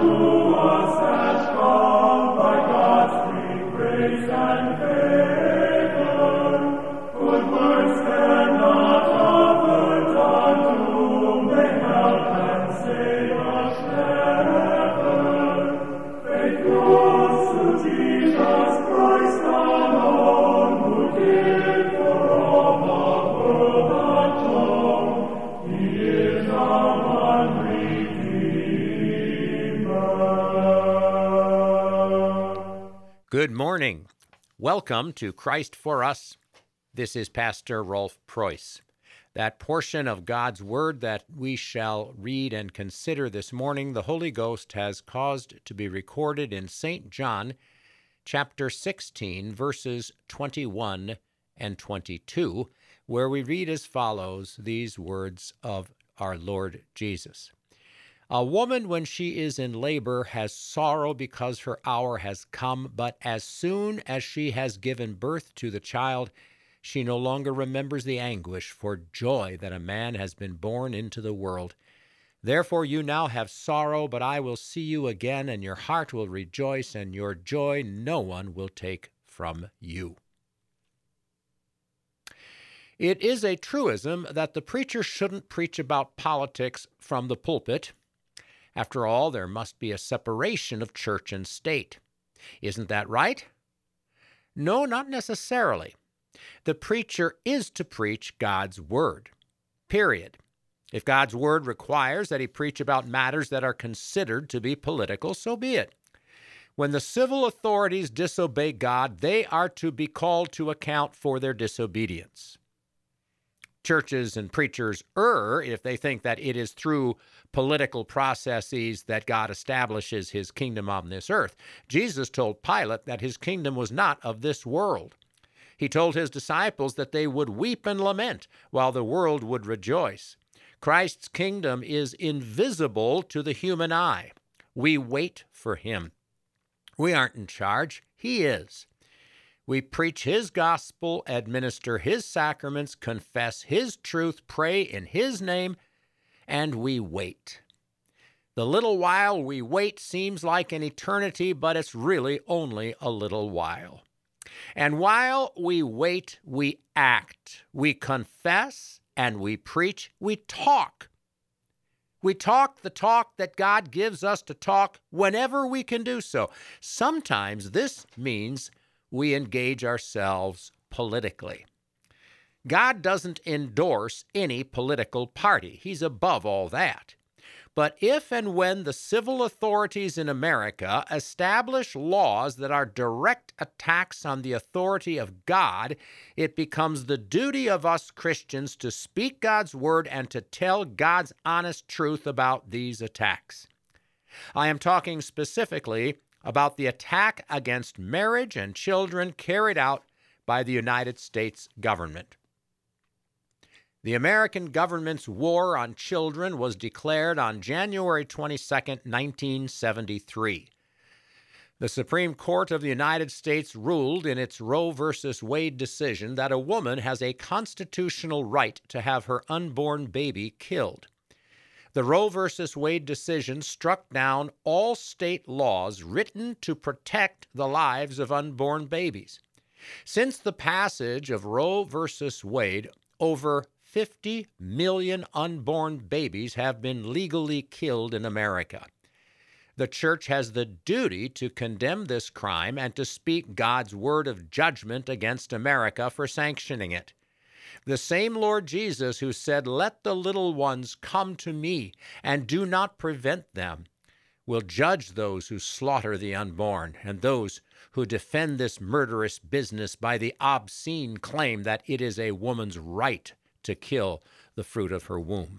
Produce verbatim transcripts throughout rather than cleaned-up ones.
Good morning. Welcome to Christ for Us. This is Pastor Rolf Preuss. That portion of God's Word that we shall read and consider this morning, the Holy Ghost has caused to be recorded in Saint John, chapter sixteen, verses twenty-one and twenty-two, where we read as follows these words of our Lord Jesus. A woman, when she is in labor, has sorrow because her hour has come, but as soon as she has given birth to the child, she no longer remembers the anguish for joy that a man has been born into the world. Therefore you now have sorrow, but I will see you again, and your heart will rejoice, and your joy no one will take from you. It is a truism that the preacher shouldn't preach about politics from the pulpit. After all, there must be a separation of church and state. Isn't that right? No, not necessarily. The preacher is to preach God's word, period. If God's word requires that he preach about matters that are considered to be political, so be it. When the civil authorities disobey God, they are to be called to account for their disobedience. Churches and preachers err if they think that it is through political processes that God establishes his kingdom on this earth. Jesus told Pilate that his kingdom was not of this world. He told his disciples that they would weep and lament while the world would rejoice. Christ's kingdom is invisible to the human eye. We wait for him. We aren't in charge. He is. We preach his gospel, administer his sacraments, confess his truth, pray in his name, and we wait. The little while we wait seems like an eternity, but it's really only a little while. And while we wait, we act, we confess, and we preach, we talk. We talk the talk that God gives us to talk whenever we can do so. Sometimes this means we engage ourselves politically. God doesn't endorse any political party. He's above all that. But if and when the civil authorities in America establish laws that are direct attacks on the authority of God, it becomes the duty of us Christians to speak God's word and to tell God's honest truth about these attacks. I am talking specifically about the attack against marriage and children carried out by the United States government. The American government's war on children was declared on January twenty-second, nineteen seventy-three. The Supreme Court of the United States ruled in its Roe v. Wade decision that a woman has a constitutional right to have her unborn baby killed. The Roe v. Wade decision struck down all state laws written to protect the lives of unborn babies. Since the passage of Roe v. Wade, over fifty million unborn babies have been legally killed in America. The church has the duty to condemn this crime and to speak God's word of judgment against America for sanctioning it. The same Lord Jesus who said, "Let the little ones come to me, and do not prevent them," will judge those who slaughter the unborn and those who defend this murderous business by the obscene claim that it is a woman's right to kill the fruit of her womb.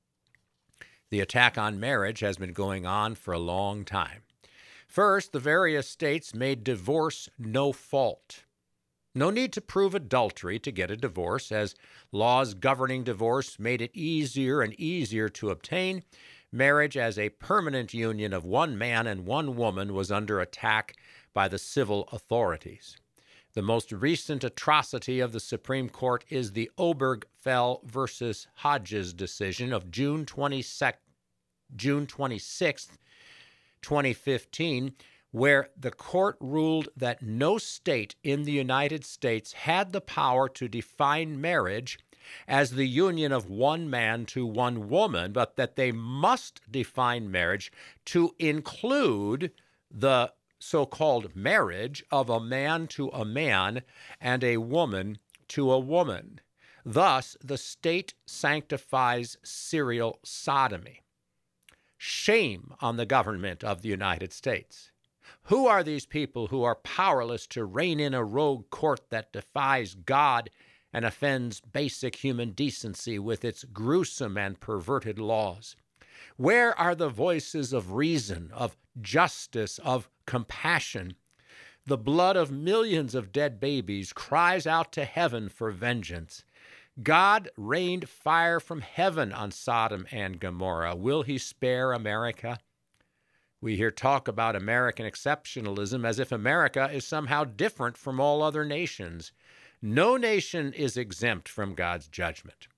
The attack on marriage has been going on for a long time. First, the various states made divorce no fault. No need to prove adultery to get a divorce, as laws governing divorce made it easier and easier to obtain. Marriage as a permanent union of one man and one woman was under attack by the civil authorities. The most recent atrocity of the Supreme Court is the Obergefell versus Hodges decision of June twenty-sixth, twenty fifteen, where the court ruled that no state in the United States had the power to define marriage as the union of one man to one woman, but that they must define marriage to include the so-called marriage of a man to a man and a woman to a woman. Thus, the state sanctifies serial sodomy. Shame on the government of the United States. Who are these people who are powerless to rein in a rogue court that defies God and offends basic human decency with its gruesome and perverted laws? Where are the voices of reason, of justice, of compassion? The blood of millions of dead babies cries out to heaven for vengeance. God rained fire from heaven on Sodom and Gomorrah. Will he spare America? We hear talk about American exceptionalism as if America is somehow different from all other nations. No nation is exempt from God's judgment.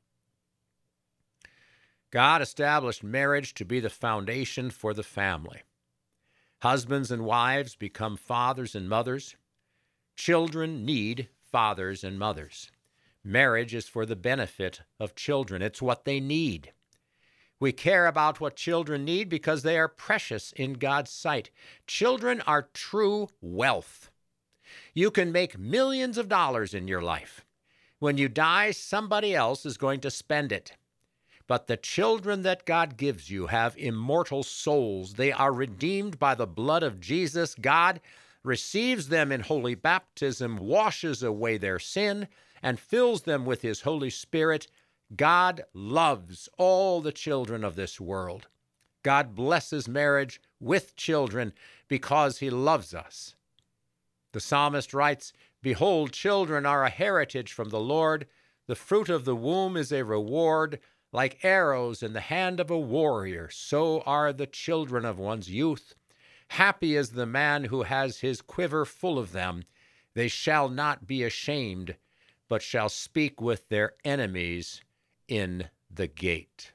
God established marriage to be the foundation for the family. Husbands and wives become fathers and mothers. Children need fathers and mothers. Marriage is for the benefit of children. It's what they need. We care about what children need because they are precious in God's sight. Children are true wealth. You can make millions of dollars in your life. When you die, somebody else is going to spend it. But the children that God gives you have immortal souls. They are redeemed by the blood of Jesus. God receives them in holy baptism, washes away their sin, and fills them with his Holy Spirit. God loves all the children of this world. God blesses marriage with children because he loves us. The psalmist writes, "Behold, children are a heritage from the Lord. The fruit of the womb is a reward. Like arrows in the hand of a warrior, so are the children of one's youth. Happy is the man who has his quiver full of them. They shall not be ashamed, but shall speak with their enemies in the gate."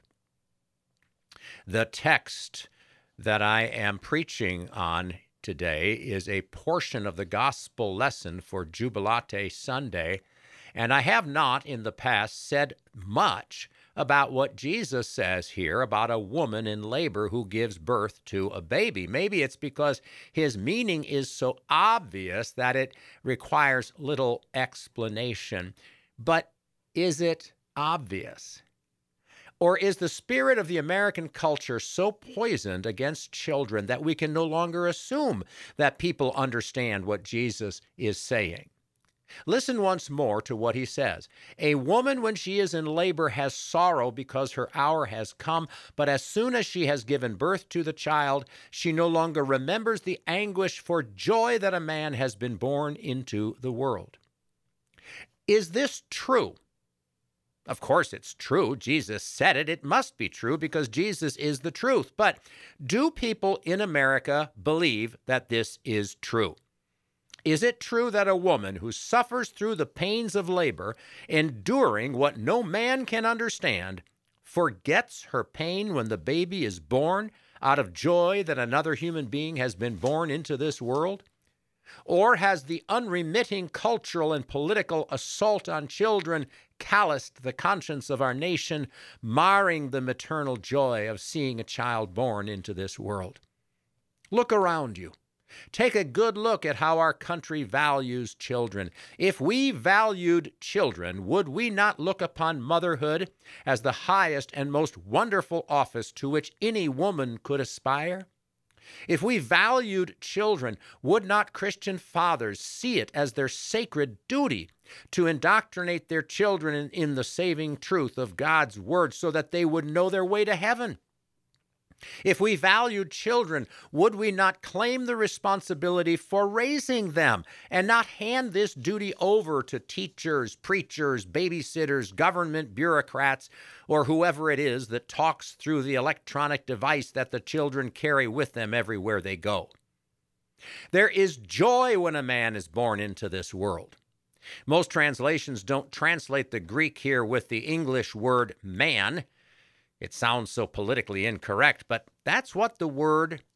The text that I am preaching on today is a portion of the gospel lesson for Jubilate Sunday, and I have not in the past said much about what Jesus says here about a woman in labor who gives birth to a baby. Maybe it's because his meaning is so obvious that it requires little explanation. But is it obvious? Or is the spirit of the American culture so poisoned against children that we can no longer assume that people understand what Jesus is saying? Listen once more to what he says. "A woman, when she is in labor, has sorrow because her hour has come, but as soon as she has given birth to the child, she no longer remembers the anguish for joy that a man has been born into the world." Is this true? Of course it's true. Jesus said it. It must be true because Jesus is the truth. But do people in America believe that this is true? Is it true that a woman who suffers through the pains of labor, enduring what no man can understand, forgets her pain when the baby is born out of joy that another human being has been born into this world? Or has the unremitting cultural and political assault on children calloused the conscience of our nation, marring the maternal joy of seeing a child born into this world? Look around you. Take a good look at how our country values children. If we valued children, would we not look upon motherhood as the highest and most wonderful office to which any woman could aspire? If we valued children, would not Christian fathers see it as their sacred duty to indoctrinate their children in, in the saving truth of God's word so that they would know their way to heaven? If we valued children, would we not claim the responsibility for raising them and not hand this duty over to teachers, preachers, babysitters, government bureaucrats, or whoever it is that talks through the electronic device that the children carry with them everywhere they go? There is joy when a man is born into this world. Most translations don't translate the Greek here with the English word man. It sounds so politically incorrect, but that's what the word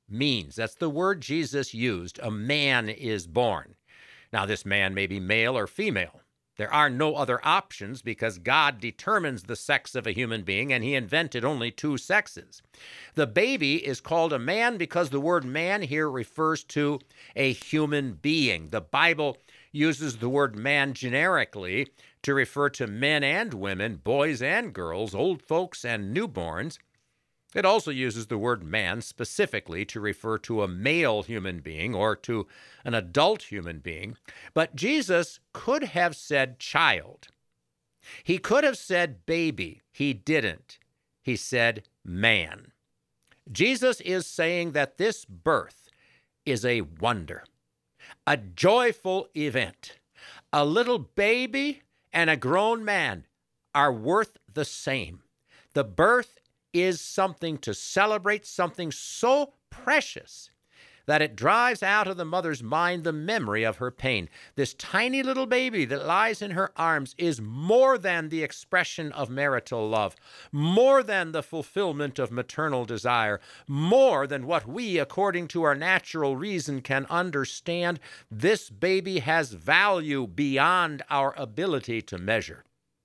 means. That's the word Jesus used. A man is born. Now, this man may be male or female. There are no other options because God determines the sex of a human being, and he invented only two sexes. The baby is called a man because the word man here refers to a human being. The Bible uses the word man generically to refer to men and women, boys and girls, old folks and newborns. It also uses the word man specifically to refer to a male human being or to an adult human being. But Jesus could have said child. He could have said baby. He didn't. He said man. Jesus is saying that this birth is a wonder, a joyful event. A little baby and a grown man are worth the same. The birth is something to celebrate, something so precious that it drives out of the mother's mind the memory of her pain. This tiny little baby that lies in her arms is more than the expression of marital love, more than the fulfillment of maternal desire, more than what we, according to our natural reason, can understand. This baby has value beyond our ability to measure.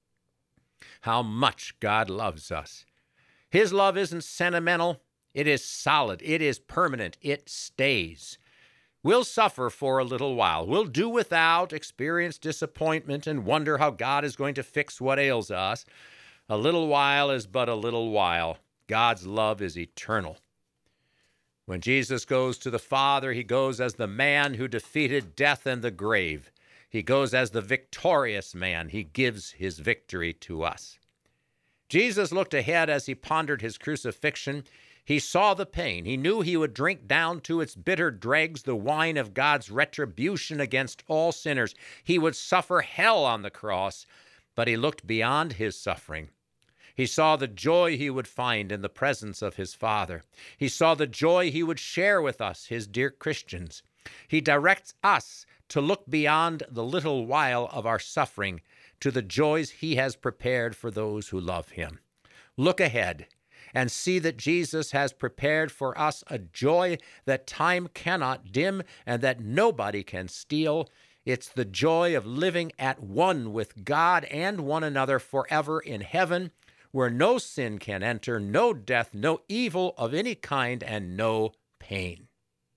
How much God loves us. His love isn't sentimental. It is solid. It is permanent. It stays. We'll suffer for a little while. We'll do without, experience disappointment, and wonder how God is going to fix what ails us. A little while is but a little while. God's love is eternal. When Jesus goes to the Father, he goes as the man who defeated death and the grave. He goes as the victorious man. He gives his victory to us. Jesus looked ahead as he pondered his crucifixion. He saw the pain. He knew he would drink down to its bitter dregs the wine of God's retribution against all sinners. He would suffer hell on the cross, but he looked beyond his suffering. He saw the joy he would find in the presence of his Father. He saw the joy he would share with us, his dear Christians. He directs us to look beyond the little while of our suffering to the joys he has prepared for those who love him. Look ahead and see that Jesus has prepared for us a joy that time cannot dim and that nobody can steal. It's the joy of living at one with God and one another forever in heaven, where no sin can enter, no death, no evil of any kind, and no pain.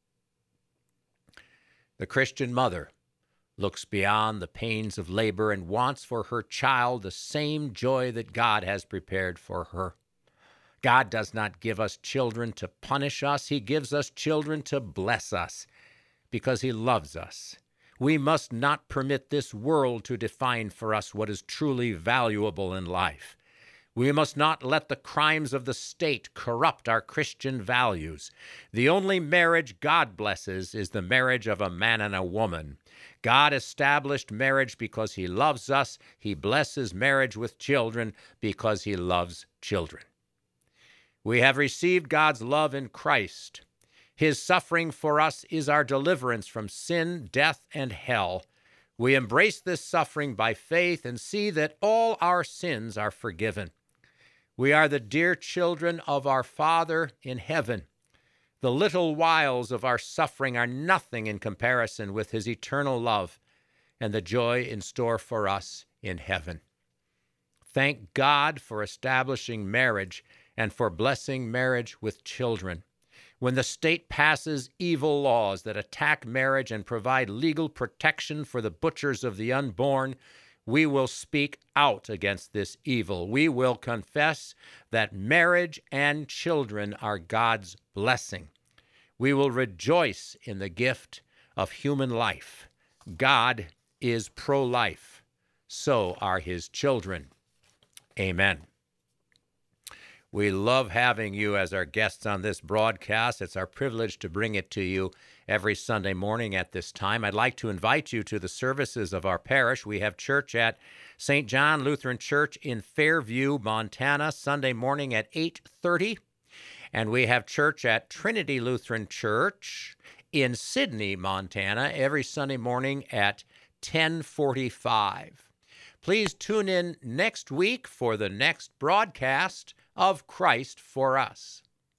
The Christian mother looks beyond the pains of labor and wants for her child the same joy that God has prepared for her. God does not give us children to punish us. He gives us children to bless us because he loves us. We must not permit this world to define for us what is truly valuable in life. We must not let the crimes of the state corrupt our Christian values. The only marriage God blesses is the marriage of a man and a woman. God established marriage because he loves us. He blesses marriage with children because he loves children. We have received God's love in Christ. His suffering for us is our deliverance from sin, death, and hell. We embrace this suffering by faith and see that all our sins are forgiven. We are the dear children of our Father in heaven. The little whiles of our suffering are nothing in comparison with his eternal love and the joy in store for us in heaven. Thank God for establishing marriage and for blessing marriage with children. When the state passes evil laws that attack marriage and provide legal protection for the butchers of the unborn, we will speak out against this evil. We will confess that marriage and children are God's blessing. We will rejoice in the gift of human life. God is pro-life. So are his children. Amen. We love having you as our guests on this broadcast. It's our privilege to bring it to you every Sunday morning at this time. I'd like to invite you to the services of our parish. We have church at Saint John Lutheran Church in Fairview, Montana, Sunday morning at eight thirty. And we have church at Trinity Lutheran Church in Sidney, Montana, every Sunday morning at ten forty-five. Please tune in next week for the next broadcast of Christ for Us.